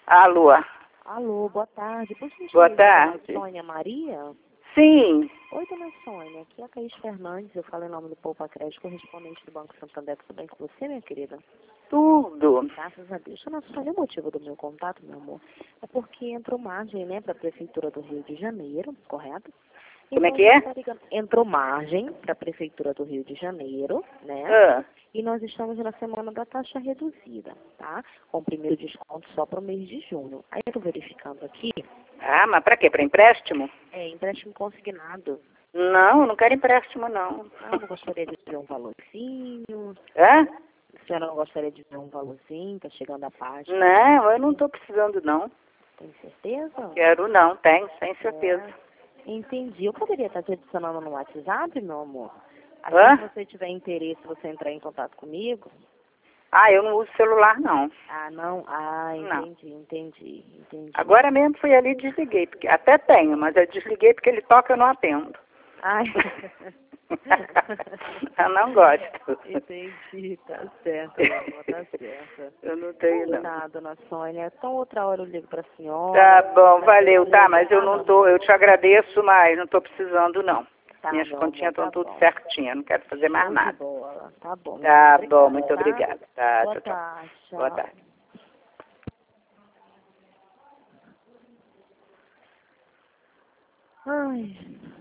Alô, Alô, boa tarde. Por gentileza, boa dona tarde. Sônia Maria? Sim, Oi, dona Sônia. Aqui é a Thaís Fernandes. Eu falo em nome do Poupa Crédito, correspondente do Banco Santander. Tudo bem com você, minha querida? tudo. Graças a Deus. Dona Sônia, o motivo do meu contato, meu amor, é porque entrou margem, né, para a Prefeitura do Rio de Janeiro, correto? Como é Então, que a é? gente tá ligando. Entrou margem para a Prefeitura do Rio de Janeiro, né? Ah, E nós estamos na semana da taxa reduzida, tá? Com o primeiro desconto só para o mês de junho. Aí eu estou verificando aqui, mas pra quê? Pra empréstimo? empréstimo consignado. Não, eu não quero empréstimo, não. Ah, não gostaria de ver um valorzinho. Hã? A senhora não gostaria de ver um valorzinho, tá chegando a página. Não, eu não tô precisando, não. Tem certeza? Quero não, tenho, sem certeza. Entendi. Eu poderia estar te adicionando no WhatsApp, meu amor? Assim, Hã? se você tiver interesse, você entrar em contato comigo. Ah, eu não uso celular, não. Ah, não? Ah, Não. entendi. Agora mesmo fui ali e desliguei, porque até tenho, mas eu desliguei porque ele toca e eu não atendo. Ai. Eu não gosto. Entendi, tá certo, meu amor, tá certo. Eu não tenho, não. Tá, dona Sônia. Então, outra hora eu ligo pra Tá senhora. bom, Pra valeu, ver tá, se mas eu não tô, eu te agradeço, mas não tô precisando, não. Tá, Minhas meu continhas amor, estão tá tudo bom. certinhas, não quero fazer mais Show de nada. bola. Tá bom, meu Tá amor. bom, Obrigada, muito tá? obrigada. Tá, Boa tchau, tchau. tarde, Boa tchau. tarde. Ai.